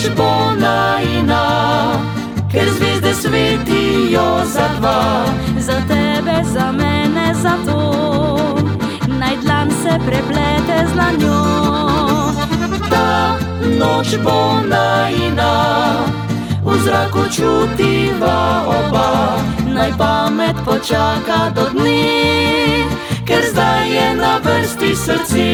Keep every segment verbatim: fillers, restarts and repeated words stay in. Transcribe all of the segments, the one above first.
noč bo najina, ker zvezde svetijo za dva. Za tebe, za mene, za to, naj dlan se preplete z dlanjo. Ta noč bo najina, v zraku čutiva oba. Naj pamet počaka do dni, ker zdaj je na vrsti srce.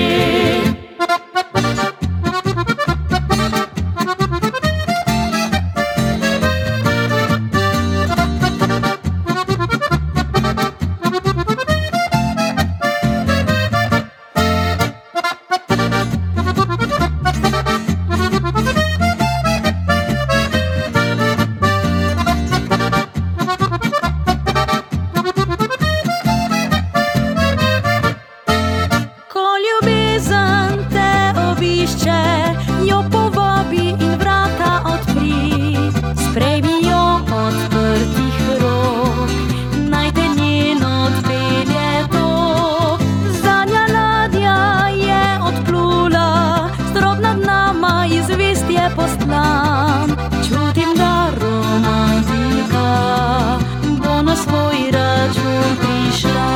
Jo povabi in vrata odpri, sprejmi jo odprtih rok, naj te njen odpelje tok. Zadnja ladja je odplula, strop nad nama in zvest je poslan. Čutim, da romantika bo na svoj račun prišla.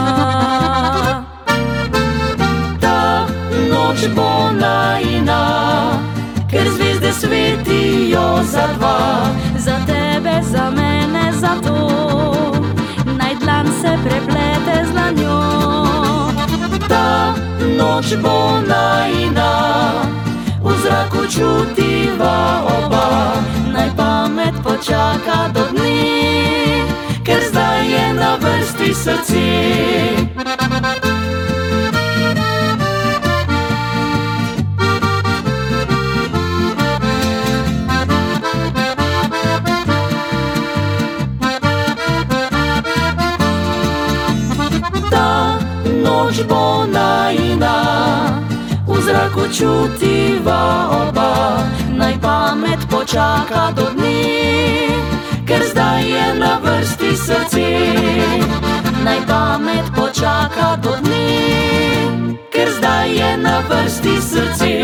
Ta noč bo najina, ker zvezde svetijo za dva. Za tebe, za mene, za to, naj dlan se preplete z dlanjo. Ta noč bo najina, v zraku čutiva oba. Naj pamet počaka do dni, ker zdaj je na vrsti srce. Noč bo najina, v zraku čutiva oba. Naj pamet počaka do dni, ker zdaj je na vrsti srce. Naj pamet počaka do dni, ker zdaj je na vrsti srce.